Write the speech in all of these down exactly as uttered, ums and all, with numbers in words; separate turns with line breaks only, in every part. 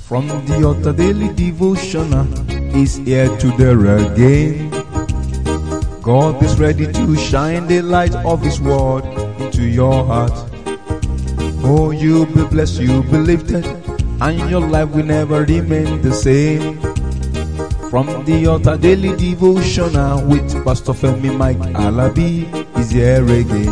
From the altar daily devotional is here to there again. God is ready to shine the light of His word into your heart. Oh, you'll be blessed, you'll be lifted, and your life will never remain the same. From the altar daily devotional with Pastor Femi Mike Alabi is here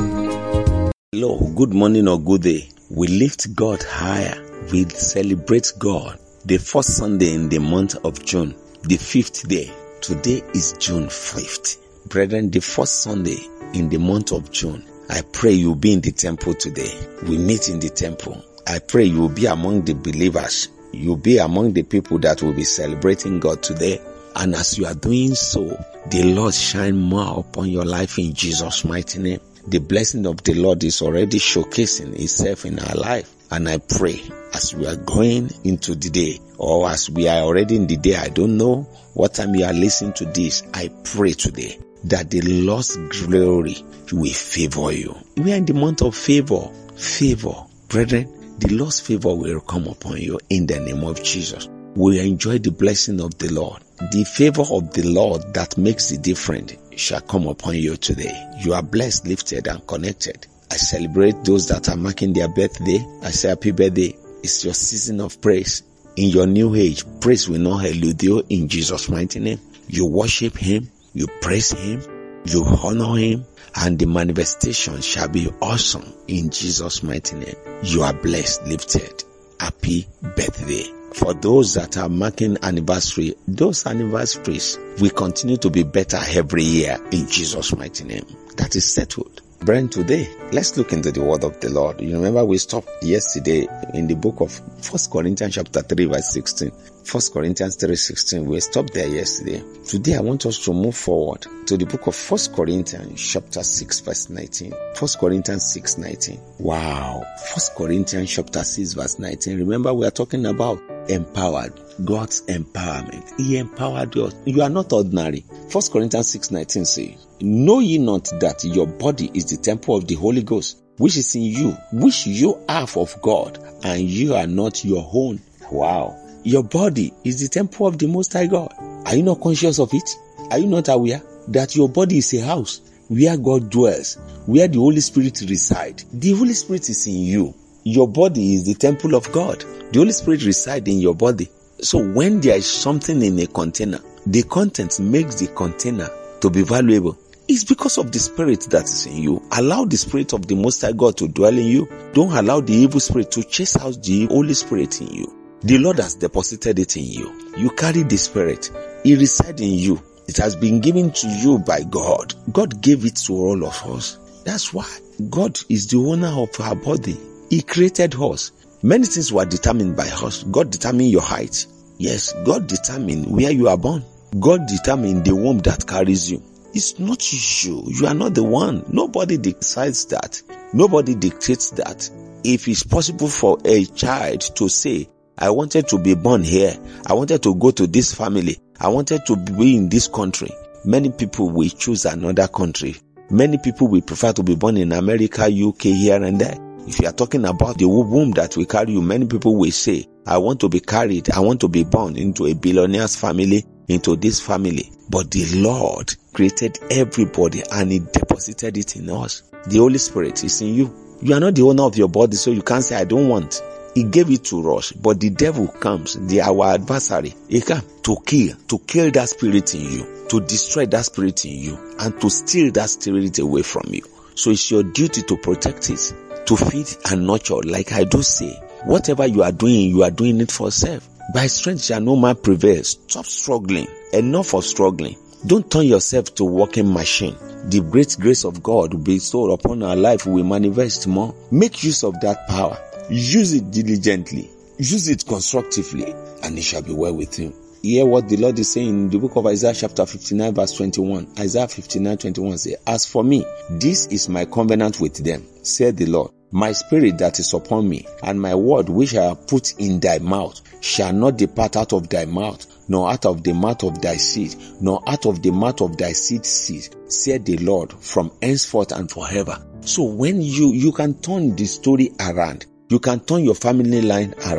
again.
Hello, good morning or good day. We lift God higher. We celebrate God. The first Sunday in the month of June, the fifth day. Today is June fifth. Brethren, the first Sunday in the month of June. I pray you'll be in the temple today. We meet in the temple. I pray you'll be among the believers. You'll be among the people that will be celebrating God today. And as you are doing so, the Lord shine more upon your life in Jesus' mighty name. The blessing of the Lord is already showcasing itself in our life. And I pray as we are going into the day, or as we are already in the day, I don't know what time you are listening to this, I pray today that the Lord's glory will favor you. We are in the month of favor. Favor. Brethren, the Lord's favor will come upon you in the name of Jesus. We enjoy the blessing of the Lord. The favor of the Lord that makes the difference shall come upon you today. You are blessed, lifted, and connected. I celebrate those that are marking their birthday. I say happy birthday. It's your season of praise. In your new age, praise will not elude you in Jesus' mighty name. You worship Him, you praise Him, you honor Him, and the manifestation shall be awesome in Jesus' mighty name. You are blessed, lifted. Happy birthday. For those that are marking anniversary, those anniversaries will continue to be better every year in Jesus' mighty name. That is settled. Brethren, today, let's look into the word of the Lord. You remember we stopped yesterday in the book of First Corinthians chapter three verse sixteen. First Corinthians three sixteen. We stopped there yesterday. Today, I want us to move forward to the book of First Corinthians chapter six verse nineteen. First Corinthians six nineteen. Wow. First Corinthians chapter six verse nineteen. Remember, we are talking about empowered. God's empowerment. He empowered you. You are not ordinary. First Corinthians six nineteen says, know ye not that your body is the temple of the Holy Ghost, which is in you, which you have of God, and you are not your own. Wow. Your body is the temple of the Most High God. Are you not conscious of it? Are you not aware that your body is a house where God dwells, where the Holy Spirit resides? The Holy Spirit is in you. Your body is the temple of God. The Holy Spirit resides in your body. So when there is something in a container, the content makes the container to be valuable. It's because of the Spirit that is in you. Allow the Spirit of the Most High God to dwell in you. Don't allow the evil spirit to chase out the Holy Spirit in you. The Lord has deposited it in you. You carry the Spirit. It resides in you. It has been given to you by God. God gave it to all of us. That's why God is the owner of our body. He created us. Many things were determined by us. God determined your height. Yes, God determined where you are born. God determined the womb that carries you. It's not you. You are not the one. Nobody decides that. Nobody dictates that. If it's possible for a child to say, I wanted to be born here, I wanted to go to this family, I wanted to be in this country, many people will choose another country. Many people will prefer to be born in America, U K, here and there. If you are talking about the womb that will carry you, many people will say, I want to be carried, I want to be born into a billionaire's family, into this family. But the Lord created everybody and He deposited it in us. The Holy Spirit is in you. You are not the owner of your body, so you can't say, I don't want. He gave it to us, but the devil comes, the our adversary, he comes to kill, to kill that spirit in you, to destroy that spirit in you, and to steal that spirit away from you. So it's your duty to protect it, to feed and nurture. Like I do say, whatever you are doing, you are doing it for self. By strength shall no man prevail. Stop struggling. Enough of struggling. Don't turn yourself to a walking machine. The great grace of God will be bestowed upon our life. We will manifest more. Make use of that power. Use it diligently. Use it constructively, and it shall be well with you. Hear what the Lord is saying in the book of Isaiah chapter fifty-nine verse twenty-one. Isaiah fifty-nine twenty-one says, as for me, this is my covenant with them, said the Lord. My spirit that is upon me, and my word which I have put in thy mouth, shall not depart out of thy mouth, nor out of the mouth of thy seed, nor out of the mouth of thy seed's seed, said the Lord, from henceforth and forever. So when you, you can turn the story around, you can turn your family line around.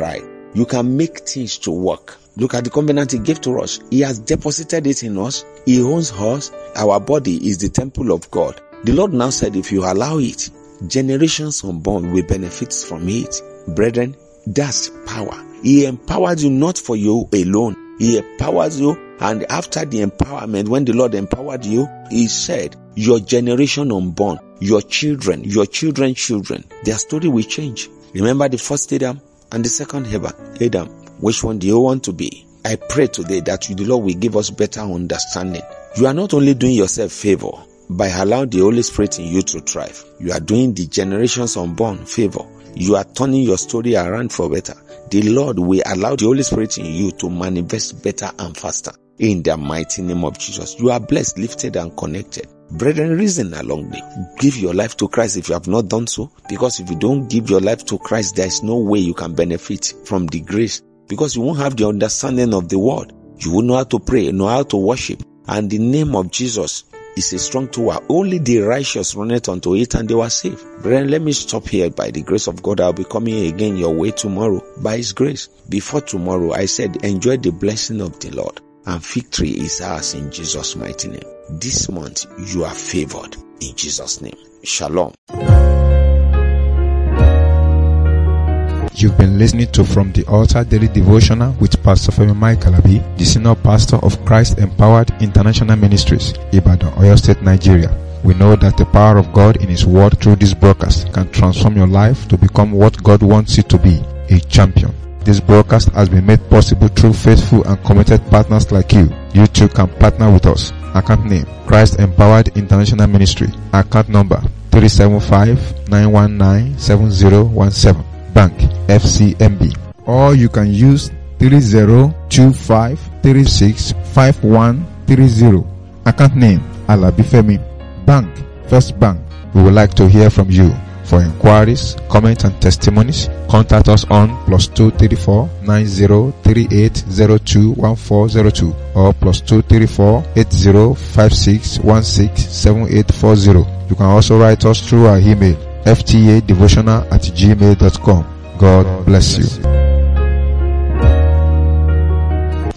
You can make things to work. Look at the covenant he gave to us. He has deposited it in us. He owns us. Our body is the temple of God. The Lord now said, if you allow it, generations unborn will benefit from it. Brethren, that's power. He empowered you not for you alone. He empowers you, and after the empowerment, when the Lord empowered you, he said, your generation unborn, your children, your children's children, their story will change. Remember the first Adam and the second Adam. Which one do you want to be? I pray today that the Lord will give us better understanding. You are not only doing yourself favor by allowing the Holy Spirit in you to thrive. You are doing the generations unborn favor. You are turning your story around for better. The Lord will allow the Holy Spirit in you to manifest better and faster. In the mighty name of Jesus. You are blessed, lifted, and connected. Brethren, reason along the give your life to Christ if you have not done so. Because if you don't give your life to Christ, there is no way you can benefit from the grace. Because you won't have the understanding of the word. You won't know how to pray, know how to worship. And the name of Jesus is a strong tower. Only the righteous run it unto it and they were saved. Brethren, let me stop here. By the grace of God, I'll be coming again your way tomorrow. By His grace. Before tomorrow, I said, enjoy the blessing of the Lord. And victory is ours in Jesus' mighty name. This month, you are favored in Jesus' name. Shalom.
You've been listening to From the Altar Daily Devotional with Pastor Femi Mike Alabi, the Senior Pastor of Christ Empowered International Ministries, Ibadan, Oyo State, Nigeria. We know that the power of God in His Word through this broadcast can transform your life to become what God wants you to be, a champion. This broadcast has been made possible through faithful and committed partners like you. You too can partner with us. Account name, Christ Empowered International Ministry. Account number, three seven five, nine one nine, seven zero one seven. Bank, F C M B. Or you can use three zero two five, three six five one three zero. Account name, Alabi Femi. Bank, First Bank. We would like to hear from you. For inquiries, comments and testimonies, contact us on plus two three four, nine zero three eight zero two one four zero two or plus two three four, eight zero five six one six seven eight four zero. You can also write us through our email, f t a devotional at gmail dot com. God bless you.